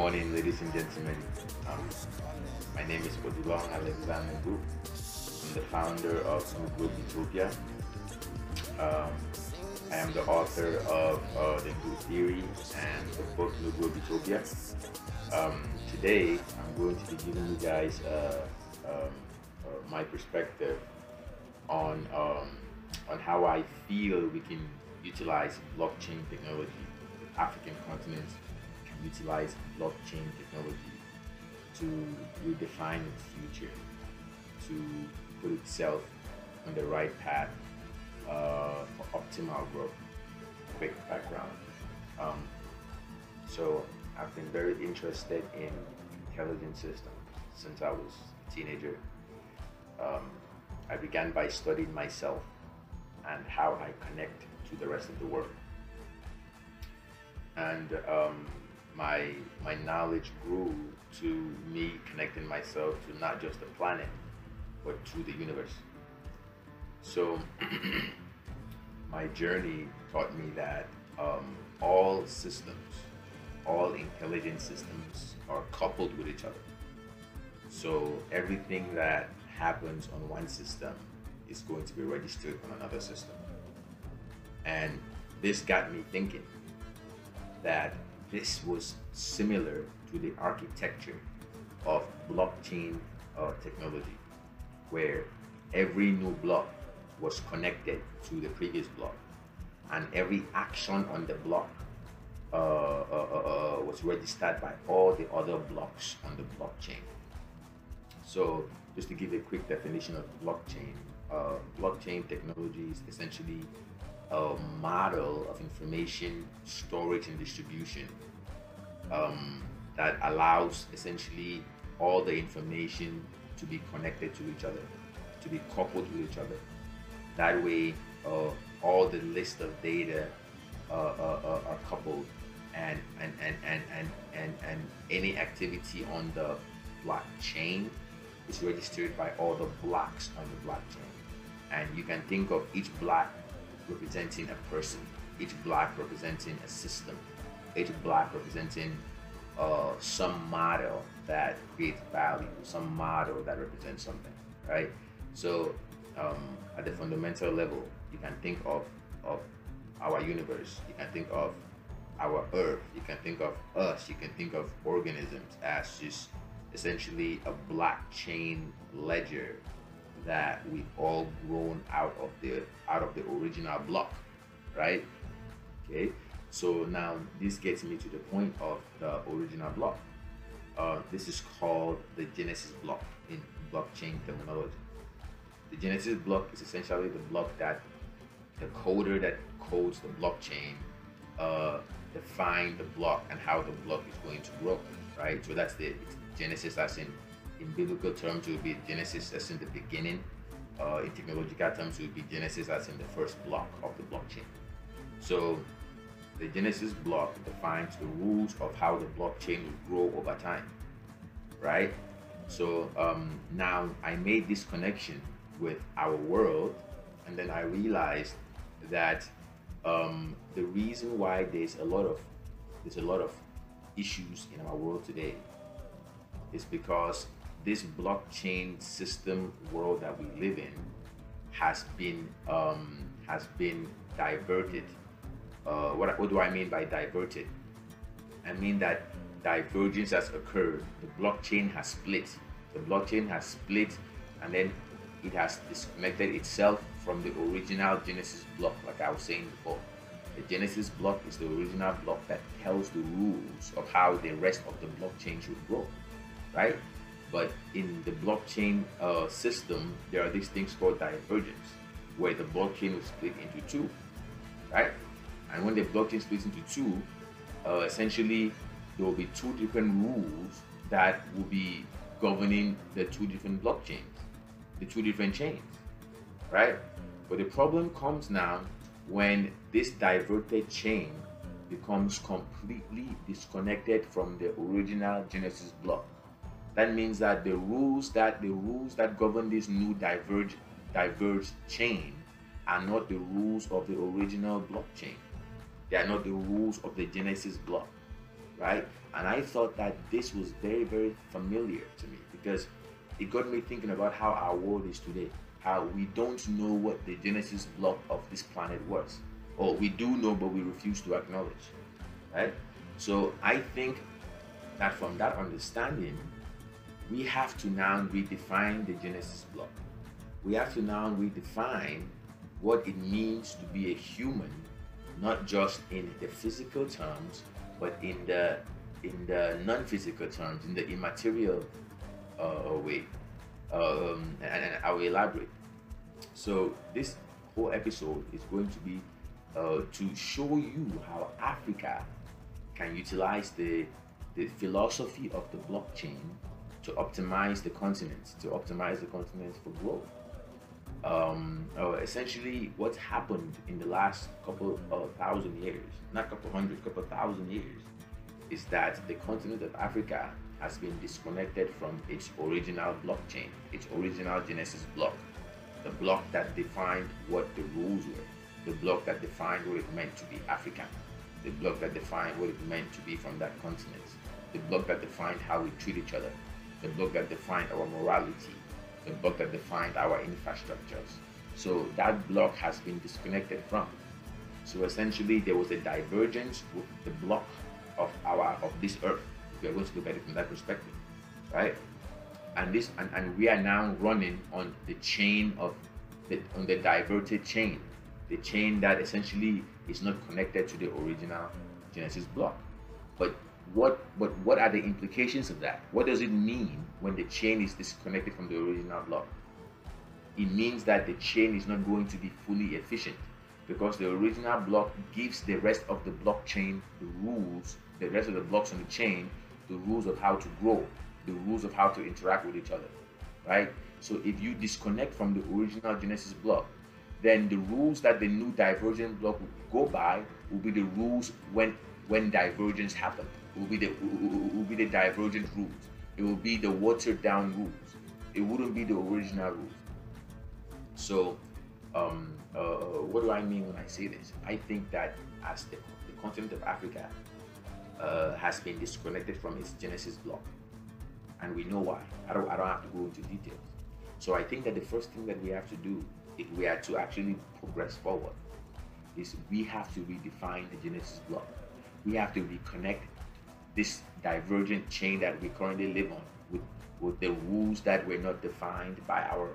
morning, ladies and gentlemen. Um, my name is Odulong Alexander Group. I'm the founder of New Group Utopia. Um, I am the author of the Group Theory and the book New Group Utopia. Today, I'm going to be giving you guys my perspective on how I feel we can utilize blockchain technology. The African continent can utilize blockchain technology to redefine its future, to put itself on the right path for optimal growth. Quick background. Um, so I've been very interested in intelligent systems since I was a teenager. I began by studying myself and how I connect to the rest of the world. And my knowledge grew to me connecting myself to not just the planet, but to the universe. So my journey taught me that all systems, all intelligent systems are coupled with each other. So everything that happens on one system is going to be registered on another system. And this got me thinking that this was similar to the architecture of blockchain technology, where every new block was connected to the previous block, and every action on the block was registered by all the other blocks on the blockchain. So just to give a quick definition of blockchain, blockchain technology is essentially a model of information storage and distribution that allows essentially all the information to be connected to each other, to be coupled with each other. That way, all the list of data are coupled, and any activity on the blockchain is registered by all the blocks on the blockchain. And you can think of each block representing a person, each block representing a system, each block representing some model that creates value, some model that represents something, right? So at the fundamental level, you can think of our universe, you can think of our earth, you can think of us, you can think of organisms as just essentially a blockchain ledger that we've all grown out of the original block, right? Okay, so now this gets me to the point of the original block. This is called the Genesis block in blockchain terminology. The Genesis block is essentially the block that the coder that codes the blockchain define the block and how the block is going to grow, right? So that's the Genesis, as in biblical terms, it will be Genesis as in the beginning. In technological terms, it will be Genesis as in the first block of the blockchain. So the Genesis block defines the rules of how the blockchain will grow over time, right? So now I made this connection with our world, and then I realized that the reason why there's a lot of issues in our world today is because this blockchain system world that we live in has been diverted. What do I mean by diverted? I mean that divergence has occurred. The blockchain has split. The blockchain has split, and then it has disconnected itself from the original Genesis block, like I was saying before. The Genesis block is the original block that tells the rules of how the rest of the blockchain should grow, right? But in the blockchain system, there are these things called divergence, where the blockchain will split into two, right? And when the blockchain splits into two, essentially there will be two different rules that will be governing the two different blockchains, the two different chains, right? But the problem comes now when this diverted chain becomes completely disconnected from the original Genesis block. That means that the rules that govern this new diverged chain are not the rules of the original blockchain. They are not the rules of the Genesis block. right? And I thought that this was very, very familiar to me because it got me thinking about how our world is today, how we don't know what the genesis block of this planet was, or we do know but we refuse to acknowledge, right? So I think that from that understanding, we have to now redefine the genesis block. We have to now redefine what it means to be a human, not just in the physical terms, but in the non-physical terms, in the immaterial way. And I will elaborate. So this whole episode is going to be to show you how Africa can utilize the philosophy of the blockchain to optimize the continent, for growth. Essentially, what's happened in the last couple of thousand years, not couple hundred, couple thousand years, is that the continent of Africa has been disconnected from its original blockchain, its original genesis block, the block that defined what the rules were, the block that defined what it meant to be African, the block that defined what it meant to be from that continent, the block that defined how we treat each other, the block that defined our morality, the block that defined our infrastructures. So that block has been disconnected from. So essentially, there was a divergence with the block of this earth. If we are going to look at it from that perspective, right? And we are now running on the chain of on the diverted chain, the chain that essentially is not connected to the original genesis block. But what are the implications of that? What does it mean when the chain is disconnected from the original block? It means that the chain is not going to be fully efficient because the original block gives the rest of the blockchain the rules, the rest of the blocks on the chain, the rules of how to grow, the rules of how to interact with each other, right? So if you disconnect from the original genesis block, then the rules that the new divergent block will go by will be the rules when divergence happens. It will be the divergent rules. It will be the watered down rules. It wouldn't be the original rules. So what do I mean when I say this? I think that as the continent of Africa has been disconnected from its genesis block, and we know why. I don't have to go into details. So I think that the first thing that we have to do, if we are to actually progress forward, is we have to redefine the genesis block. We have to reconnect this divergent chain that we currently live on with the rules that were not defined by our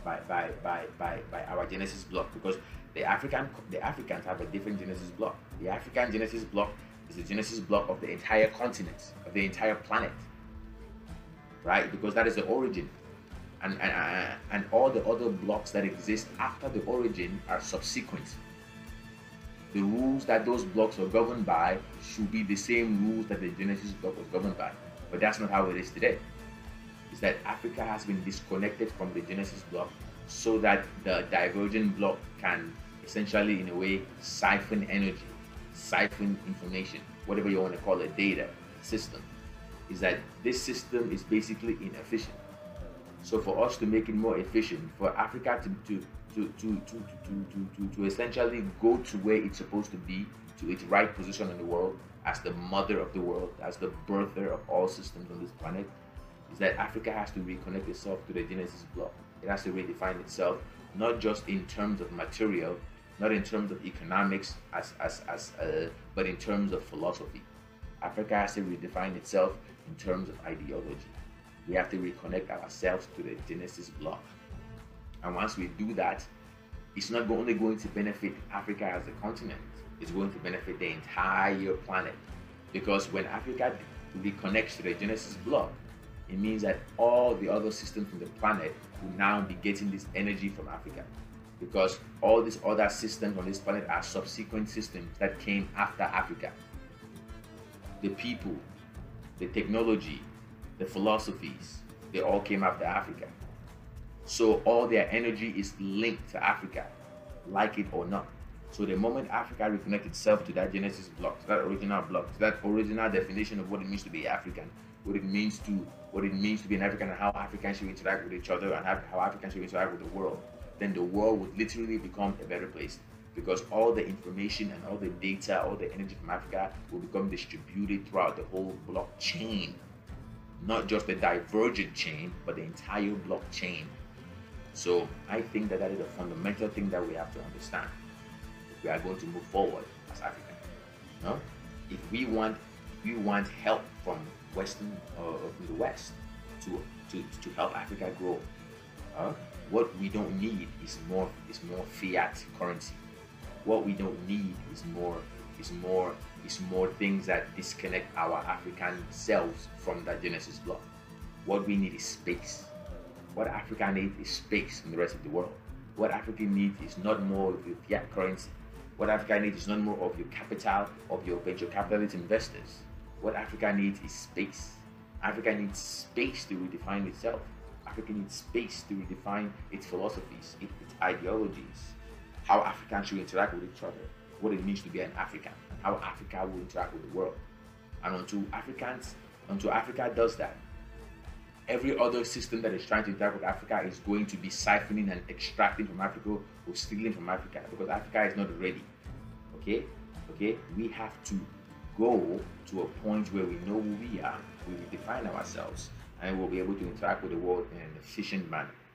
genesis block, because the Africans have a different genesis block. The African genesis block is the genesis block of the entire continent, of the entire planet, right? Because that is the origin, and all the other blocks that exist after the origin are subsequent. The rules that those blocks are governed by should be the same rules that the genesis block was governed by, but that's not how it is today. Is that Africa has been disconnected from the genesis block so that the divergent block can essentially, in a way, siphon energy, siphon information, whatever you want to call it, data system. Is that this system is basically inefficient. So for us to make it more efficient, for Africa to essentially go to where it's supposed to be, to its right position in the world, as the mother of the world, as the birther of all systems on this planet, is that Africa has to reconnect itself to the genesis block. It has to redefine itself, not just in terms of material, not in terms of economics, but in terms of philosophy. Africa has to redefine itself in terms of ideology. We have to reconnect ourselves to the genesis block. And once we do that, it's not only going to benefit Africa as a continent, it's going to benefit the entire planet. Because when Africa reconnects to the genesis block, it means that all the other systems on the planet will now be getting this energy from Africa. Because all these other systems on this planet are subsequent systems that came after Africa. The people, the technology, the philosophies, they all came after Africa. So all their energy is linked to Africa, like it or not. So the moment Africa reconnects itself to that genesis block, to that original block, to that original definition of what it means to be African, what it means to be an African, and how Africans should interact with each other, and how Africans should interact with the world, then the world would literally become a better place. because all the information and all the data, all the energy from Africa will become distributed throughout the whole blockchain, not just the divergent chain, but the entire blockchain. So I think that that is a fundamental thing that we have to understand if we are going to move forward as Africans. No? If we want help from Western from the West to help Africa grow. What we don't need is more fiat currency. What we don't need is more things that disconnect our African selves from that Genesis block. What we need is space. What Africa needs is space from the rest of the world. What Africa needs is not more of your fiat currency. What Africa needs is not more of your capital, of your venture capitalist investors. What Africa needs is space. Africa needs space to redefine itself. Africa needs space to redefine its philosophies, its ideologies, how Africans should interact with each other, what it means to be an African, and how Africa will interact with the world. And until Africa does that, every other system that is trying to interact with Africa is going to be siphoning and extracting from Africa or stealing from Africa, because Africa is not ready. Okay? We have to go to a point where we know who we are, we define ourselves, and we'll be able to interact with the world in an efficient manner.